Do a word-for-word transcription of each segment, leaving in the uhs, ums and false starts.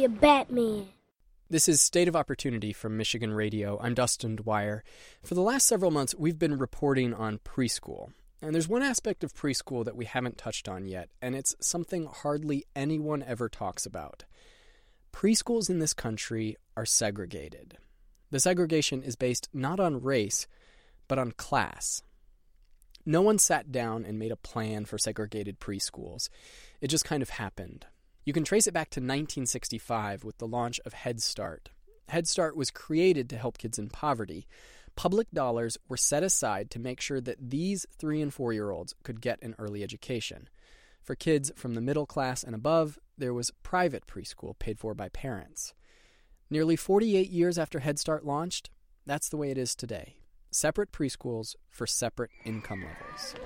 be a Batman. This is State of Opportunity from Michigan Radio. I'm Dustin Dwyer. For the last several months, we've been reporting on preschool. And there's one aspect of preschool that we haven't touched on yet, and it's something hardly anyone ever talks about. Preschools in this country are segregated. The segregation is based not on race, but on class. No one sat down and made a plan for segregated preschools. It just kind of happened. You can trace it back to nineteen sixty-five with the launch of Head Start. Head Start was created to help kids in poverty. Public dollars were set aside to make sure that these three- and four-year-olds could get an early education. For kids from the middle class and above, there was private preschool paid for by parents. Nearly forty-eight years after Head Start launched, that's the way it is today. Separate preschools for separate income levels.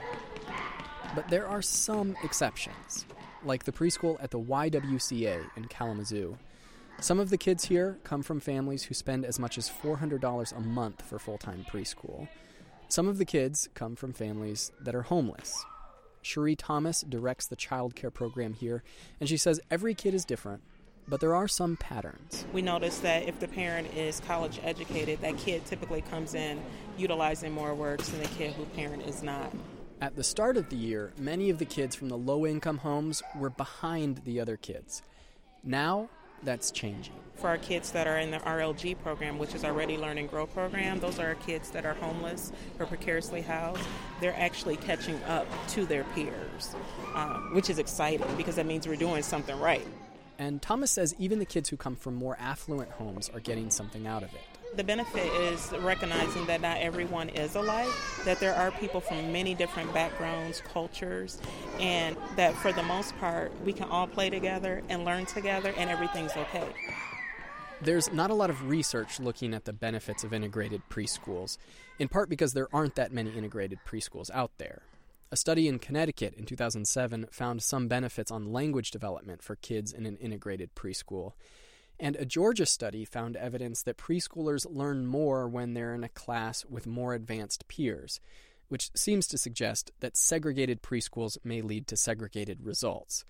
But there are some exceptions, like the preschool at the Y W C A in Kalamazoo. Some of the kids here come from families who spend as much as four hundred dollars a month for full-time preschool. Some of the kids come from families that are homeless. Cherie Thomas directs the child care program here, and she says every kid is different, but there are some patterns. We notice that if the parent is college educated, that kid typically comes in utilizing more works than the kid whose parent is not. At the start of the year, many of the kids from the low-income homes were behind the other kids. Now, that's changing. For our kids that are in the R L G program, which is our Ready, Learn, and Grow program, those are our kids that are homeless or precariously housed. They're actually catching up to their peers, um, which is exciting because that means we're doing something right. And Thomas says even the kids who come from more affluent homes are getting something out of it. The benefit is recognizing that not everyone is alike, that there are people from many different backgrounds, cultures, and that for the most part, we can all play together and learn together and everything's okay. There's not a lot of research looking at the benefits of integrated preschools, in part because there aren't that many integrated preschools out there. A study in Connecticut in two thousand seven found some benefits on language development for kids in an integrated preschool. And a Georgia study found evidence that preschoolers learn more when they're in a class with more advanced peers, which seems to suggest that segregated preschools may lead to segregated results.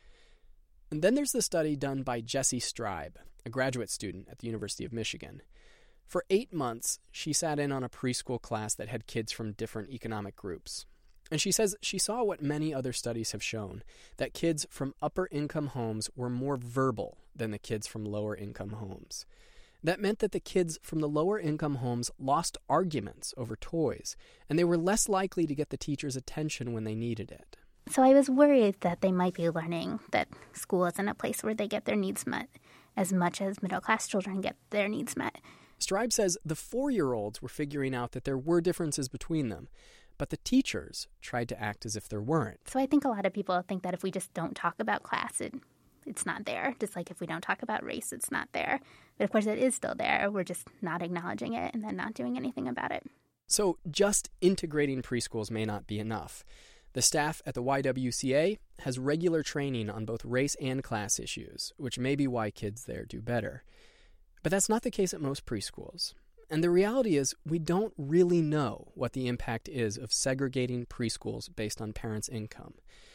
And then there's the study done by Jessie Stribe, a graduate student at the University of Michigan. For eight months, she sat in on a preschool class that had kids from different economic groups. And she says she saw what many other studies have shown, that kids from upper-income homes were more verbal than the kids from lower-income homes. That meant that the kids from the lower-income homes lost arguments over toys, and they were less likely to get the teacher's attention when they needed it. So I was worried that they might be learning that school isn't a place where they get their needs met as much as middle-class children get their needs met. Stribe says the four-year-olds were figuring out that there were differences between them, but the teachers tried to act as if there weren't. So I think a lot of people think that if we just don't talk about class, it, it's not there. Just like if we don't talk about race, it's not there. But of course it is still there. We're just not acknowledging it and then not doing anything about it. So just integrating preschools may not be enough. The staff at the Y W C A has regular training on both race and class issues, which may be why kids there do better. But that's not the case at most preschools. And the reality is, we don't really know what the impact is of segregating preschools based on parents' income.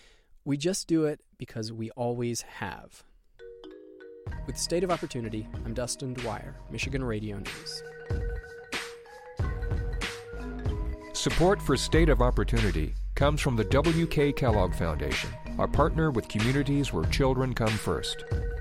We just do it because we always have. With State of Opportunity, I'm Dustin Dwyer, Michigan Radio News. Support for State of Opportunity comes from the W K Kellogg Foundation, a partner with communities where children come first.